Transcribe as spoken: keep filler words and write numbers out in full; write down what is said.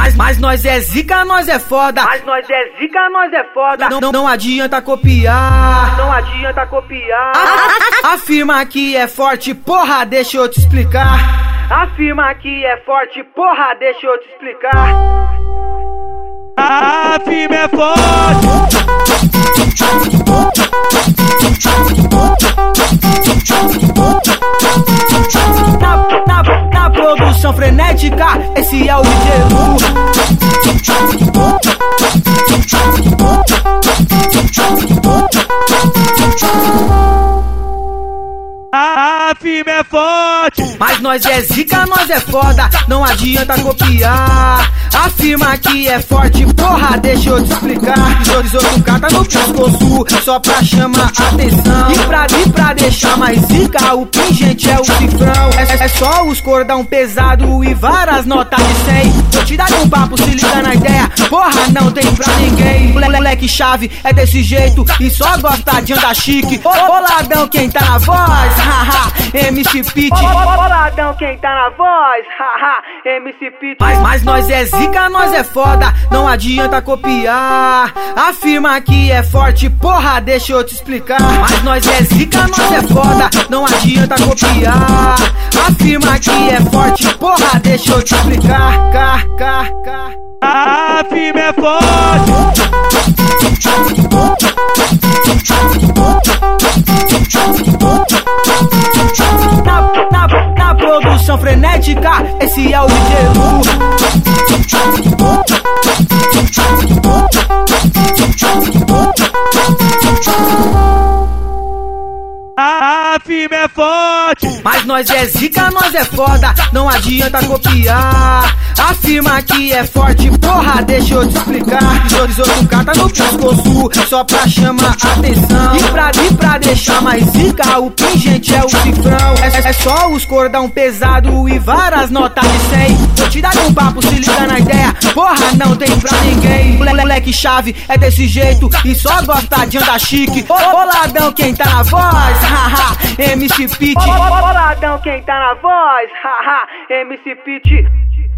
Mas, mas nós é zica, nós é foda. Mas nós é zica, nós é foda. Não, não, não adianta copiar. Não adianta copiar. Afirma que é forte, porra, deixa eu te explicar. Afirma que é forte, porra, deixa eu te explicar. Afirma é forte. Na, na, na produção frenética, esse é o D J Lu. Afirma é forte. Mas nós é zica, nós é foda. Não adianta copiar. Afirma que é forte, porra, deixa eu te explicar. Risoto cata no pescoço, só pra chamar atenção. E pra, e pra deixar mais zica, o pingente é o cifrão. É, é só os cordão pesado e várias notas de cem. Vou te dar um papo, se liga na ideia. Porra, não tem pra ninguém. Moleque chave é desse jeito e só gosta de andar chique. Boladão quem tá na voz, haha, M C Pit. Boladão quem tá na voz, haha, M C Pit. Mas, mas nós é zica, nós é foda, não adianta copiar. Afirma que é forte, porra, deixa eu te explicar. Mas nós é zica, nós é foda, não adianta copiar. Afirma que é forte, porra, deixa eu te explicar. Cá, cá, cá. Afirma é forte. Na, na, na produção frenética, esse é o D J Lu. Afirma é forte. Mas nós é zica, nós é foda, não adianta copiar. Afirma que é forte, porra, deixa eu te explicar. Risoto cata no pescoço, só pra chamar atenção. E pra, e pra deixar mais zica, o pingente é o cifrão. É, é só os cordão pesado e várias notas de cem. Vou te dar um papo, se liga na ideia. Porra, não tem pra ninguém. Moleque chave é desse jeito e só gosta de andar chique. Boladão quem tá na voz, haha, M C Pit. Boladão quem tá na voz, haha, M C Pit.